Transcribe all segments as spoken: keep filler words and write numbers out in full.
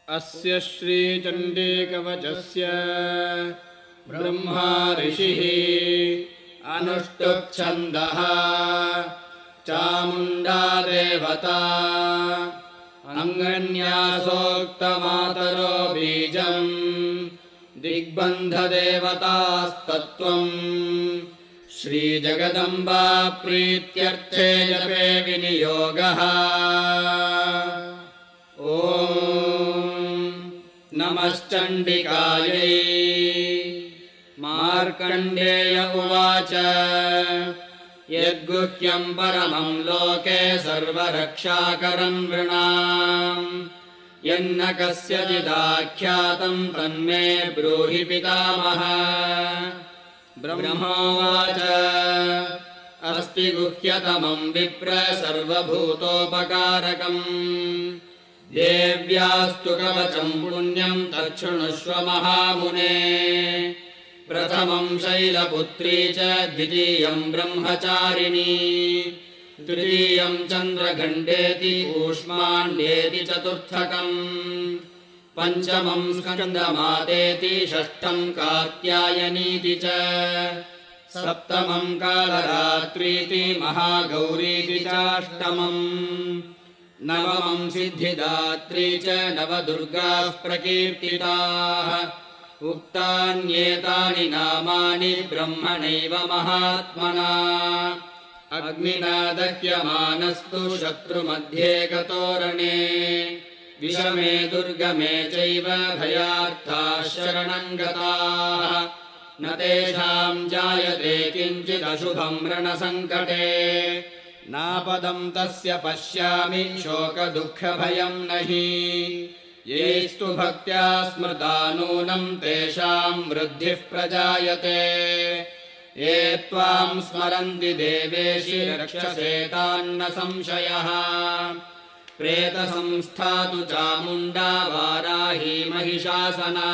अस्य श्रीचण्डीकवचस्य ब्रह्मा ऋषिः अनुष्टुप्छन्दः चामुण्डा देवता अङ्गन्यासोक्तमातरो बीजम् दिग्बन्धदेवतास्तत्त्वम् श्रीजगदम्बा प्रीत्यर्थे जपे विनियोगः। ॐ नमश्चण्डिकायै। मार्कण्डेय उवाच यद्गुह्यम् परमम् लोके सर्वरक्षाकरम् नृणाम् यन्न कस्यचिदाख्यातम् तन्मे ब्रूहि पितामह। ब्रह्मोवाच अस्ति गुह्यतमम् विप्र सर्वभूतोपकारकम् देव्यास्तु कवचम् पुण्यम् तच्छृणुष्व महामुने। प्रथमम् शैलपुत्री च द्वितीयम् ब्रह्मचारिणी तृतीयम् चन्द्रगण्डेति कूष्माण्डेति चतुर्थकम् पञ्चमम् स्कन्दमातेति षष्ठम् कात्यायनीति च सप्तमम् कालरात्रीति महागौरीति चाष्टमम् नवमम् सिद्धिदात्री च नवदुर्गाः प्रकीर्तिताः। उक्तान्येतानि नामानि ब्रह्मणैव महात्मना अग्निना दह्यमानस्तु शत्रुमध्ये गतोरणे विषमे दुर्गमे चैव भयार्थाः शरणम् गताः न तेषाम् जायते किञ्चिदशुभम् रणसङ्कटे नापदम् तस्य पश्यामि शोकदुःखभयम् नहि येस्तु भक्त्या स्मृता नूनम् तेषाम् वृद्धिः प्रजायते ये त्वाम् स्मरन्ति देवेशि रक्षसे तान्न संशयः। प्रेतसंस्थातु चामुण्डा वाराही महिषासना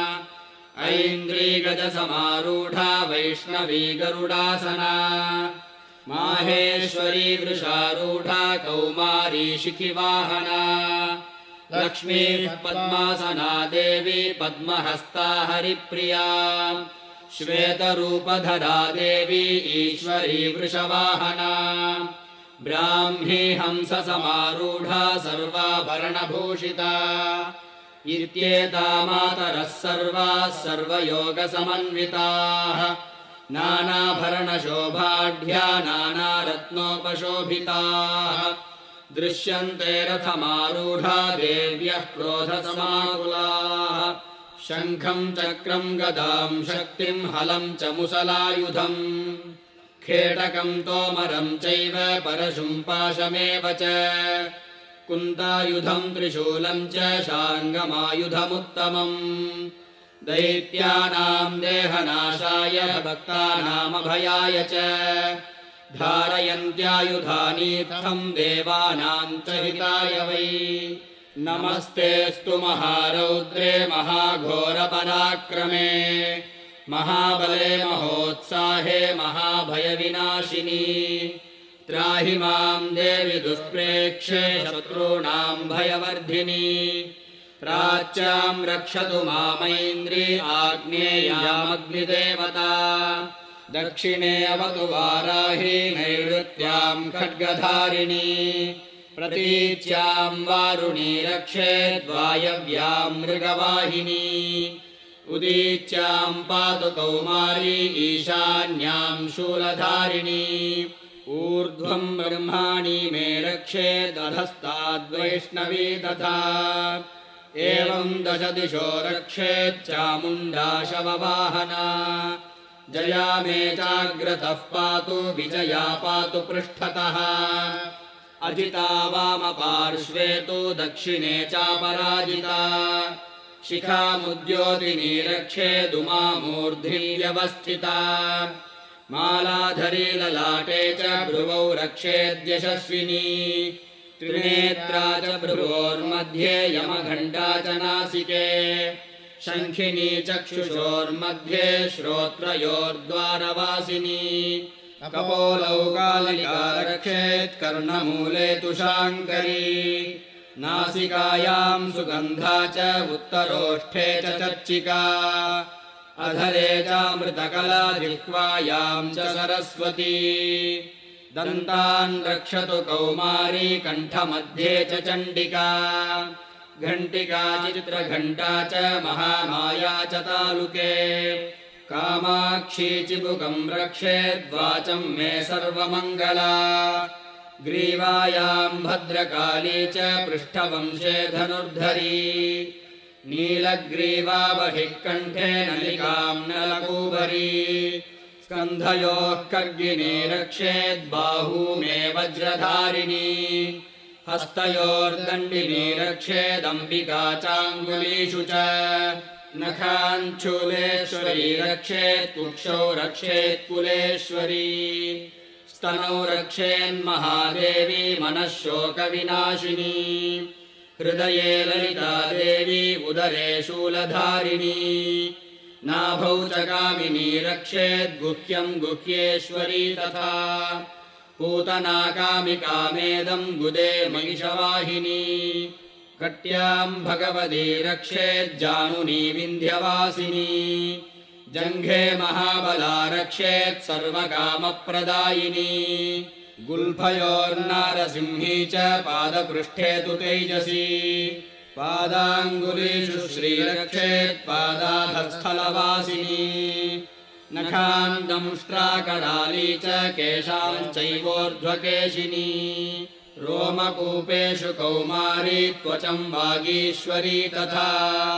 ऐन्द्रीगजसमारूढा वैष्णवी गरुडासना माहेश्वरी वृषारूढा कौमारी शिखिवाहना लक्ष्मीः पद्मासना देवी पद्महस्ता हरिप्रिया श्वेतरूपधरा देवी ईश्वरी वृषवाहना ब्राह्मी हंससमारूढा सर्वाभरणभूषिता इत्येता मातरः सर्वाः सर्वयोगसमन्विताः नानाभरणशोभाढ्या नानारत्नोपशोभिताः दृश्यन्ते रथमारूढा देव्यः क्रोधसमाकुलाः शङ्खम् चक्रम् गदाम् शक्तिम् हलम् च मुसलायुधम् खेटकम् तोमरम् चैव परशुम् पाशमेव च कुन्तायुधम् त्रिशूलम् च शार्ङ्गमायुधमुत्तमम् दैत्यानाम् देहनाशाय भक्तानामभयाय च धारयन्त्यायुधानीर्थम् देवानाम् च हिताय वै नमस्तेऽस्तु महारौद्रे महाघोरपराक्रमे महाबले महोत्साहे महाभयविनाशिनी त्राहि माम् देवि दुष्प्रेक्षे शत्रूणाम् भयवर्धिनी प्राच्याम् रक्षतु मामैन्द्री आग्नेयामग्निदेवता दक्षिणे अवतु वाराही नैऋत्याम् खड्गधारिणी प्रतीच्याम् वारुणी रक्षेद्वायव्याम् मृगवाहिनी उदीच्याम् पातु कौमारी ईशान्याम् शूलधारिणी ऊर्ध्वम् ब्रह्माणि मे रक्षेदधस्ताद्वैष्णवी तथा एवम् दश दिशो रक्षेच्चामुण्डा शववाहना जया मे चाग्रतः पातु विजया पातु पृष्ठतः अजिता वामपार्श्वे तु दक्षिणे चापराजिता शिखामुद्योतिनी रक्षेदुमामूर्ध्नि व्यवस्थिता मालाधरी ललाटे च भ्रुवौ रक्षेद्यशस्विनी त्रिनेत्रा च भ्रुवोर्मध्ये यमघण्टा च नासिके शङ्खिनी चक्षुषोर्मध्ये श्रोत्रयोर्द्वारवासिनी कपोलौ कालिका रक्षेत् कर्णमूले तु शाङ्करी नासिकायाम् सुगन्धा च उत्तरोष्ठे च चर्चिका अधरे चामृतकला जिह्वायाम् च सरस्वती दन्तान् रक्षतु कौमारी कण्ठमध्ये च चण्डिका घण्टिका चित्रघण्टा च महामाया च तालुके कामाक्षी चिबुकम् रक्षेद्वाचम् मे सर्वमङ्गला ग्रीवायाम् भद्रकाली च पृष्ठवंशे धनुर्धरी नीलग्रीवा बहिः कण्ठे नलिकाम् नलकूबरी स्कन्धयोः खड्गिनी रक्षेद्बाहू मे वज्रधारिणी हस्तयोर्दण्डिनी रक्षेदम्बिका चाङ्गुलीषु च नखाञ्चूलेश्वरी रक्षेत् कुक्षौ रक्षेत् कुलेश्वरी स्तनौ रक्षेन्महादेवी मनः शोकविनाशिनी हृदये ललिता देवी उदरे शूलधारिणी नाभौ च कामिनी रक्षेद्गुह्यम् गुह्येश्वरी तथा पूतना कामिकामेदम् गुदे महिषवाहिनी कट्याम् भगवती रक्षेज्जानुनी विन्ध्यवासिनी जङ्घे महाबला रक्षेत् सर्वकामप्रदायिनी गुल्फयोर्नारसिंही च पादपृष्ठे तु तेजसी पादाङ्गुलीषु श्रीरक्षेत् पादाधस्थलवासिनी नखान् दंष्ट्राकराली च केशान् चैवोर्ध्वकेशिनी रोमकूपेषु कौमारी त्वचम् वागीश्वरी तथा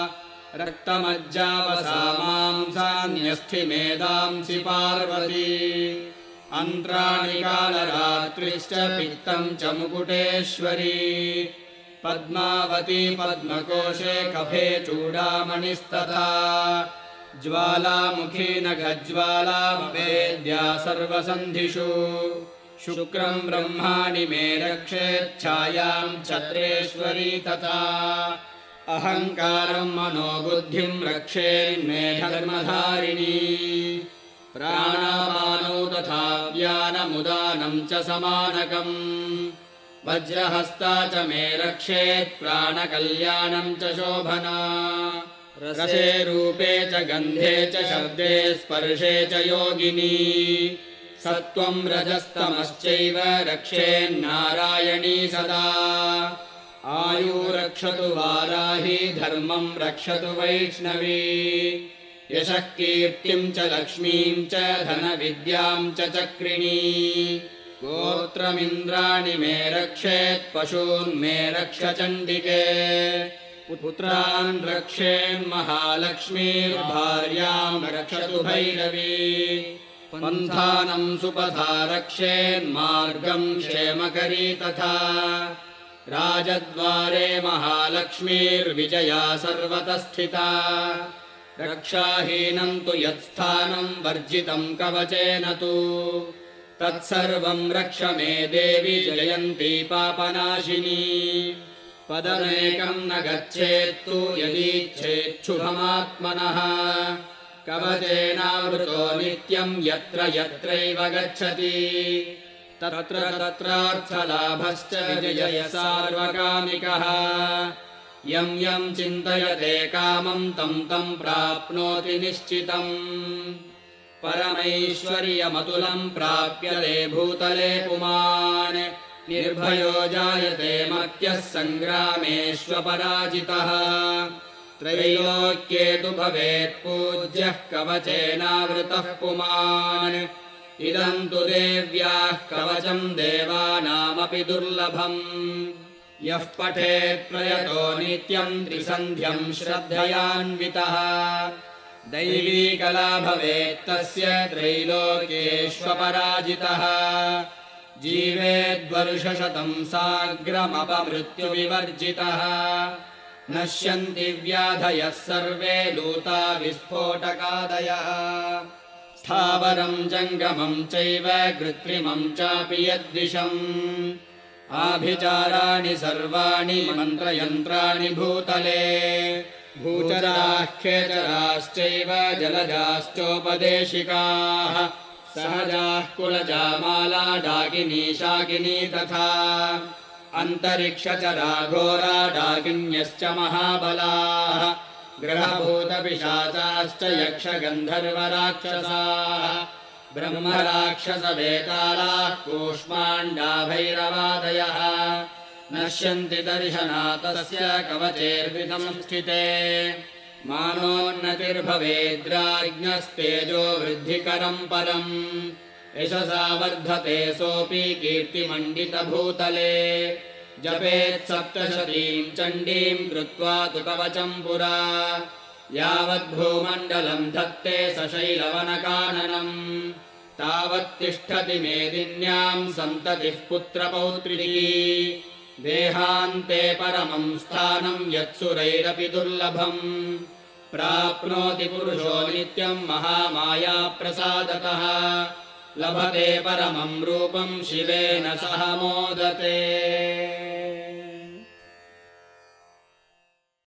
रक्तमज्जावसामांसान्यस्थिमेदांसि पार्वती अन्त्राणि कालरात्रिश्च पित्तम् च मुकुटेश्वरी पद्मावती पद्मकोशे कफे चूडामणिस्तथा ज्वालामुखी नखज्वाला वेद्या सर्वसन्धिषु शुक्रम् ब्रह्माणि मे रक्षेच्छायाम् छत्रेश्वरी तथा अहङ्कारम् मनोबुद्धिम् रक्षेन्मे धर्मधारिणी प्राणापानौ तथा व्यानमुदानम् च समानकम् वज्रहस्ता च मे रक्षेत् प्राणकल्याणम् च शोभना रसे रूपे च गन्धे च शब्दे स्पर्शे च योगिनी सत्त्वम् रजस्तमश्चैव रक्षेन्नारायणी सदा आयु रक्षतु वाराही धर्मम् रक्षतु वैष्णवी यशः कीर्तिम् च लक्ष्मीम् च धनविद्याम् च चक्रिणी गोत्रमिन्द्राणि मे रक्षेत् पशून् मे रक्ष चण्डिके पुत्रान् रक्षेन्महालक्ष्मीर्भार्याम् रक्षतु भैरवी पन्थानम् सुपथा रक्षेन्मार्गम् क्षेमकरी तथा राजद्वारे महालक्ष्मीर्विजया सर्वतः स्थिता रक्षाहीनम् तु यत्स्थानम् वर्जितम् कवचेन तु तत्सर्वम् रक्ष मे देवी जयन्ती पापनाशिनी पदमेकम् न गच्छेत्तु यदीच्छेच्छुभमात्मनः कवचेनावृतो नित्यम् यत्र यत्रैव गच्छति तत्र तत्रार्थलाभश्च विजयः सार्वकामिकः यम् यम् चिन्तयते कामम् तम् तम् प्राप्नोति निश्चितम् परमैश्वर्यमतुलम् प्राप्यते भूतले पुमान् निर्भयो जायते मर्त्यः सङ्ग्रामेष्वपराजितः त्रैलोक्ये तु भवेत् पूज्यः कवचेनावृतः पुमान् इदम् तु देव्याः कवचम् देवानामपि दुर्लभम् यः पठेत् प्रयतो नित्यम् त्रिसन्ध्यम् श्रद्धयान्वितः दैवी कला भवेत् तस्य त्रैलोक्येष्वपराजितः जीवेद्वर्षशतम् साग्रमपमृत्युविवर्जितः नश्यन्ति व्याधयः सर्वे लूता विस्फोटकादयः स्थावरम् जङ्गमम् चैव कृत्रिमम् चापि यद्विषम् आभिचाराणि सर्वाणि मन्त्रयन्त्राणि भूतले भूचराः खेचराश्चैव जलजाश्चोपदेशिकाः सहजाः कुलजा माला डाकिनी शाकिनी तथा अन्तरिक्षचरा घोरा डाकिन्यश्च महाबलाः ग्रहभूतपिशाचाश्च यक्षगन्धर्वराक्षसाः ब्रह्मराक्षसवेतालाः कूष्माण्डाभैरवादयः नश्यन्ति दर्शनातस्य कवचेर्विसंस्थिते मानोन्नतिर्भवेद्राज्ञस्तेजो वृद्धिकरम् परम् यशसा वर्धते सोऽपि कीर्तिमण्डितभूतले जपेत् सप्तशतीम् चण्डीम् कृत्वा तु कवचम् पुरा यावद्भूमण्डलम् धत्ते सशैलवनकाननम् तावत्तिष्ठति मेदिन्याम् सन्ततिः पुत्रपौत्रिकी देहान्ते परमम् स्थानम् यत्सुरैरपि दुर्लभम् प्राप्नोति पुरुषो नित्यम् महामाया प्रसादतः लभते परमम् रूपम् शिवेन सह मोदते।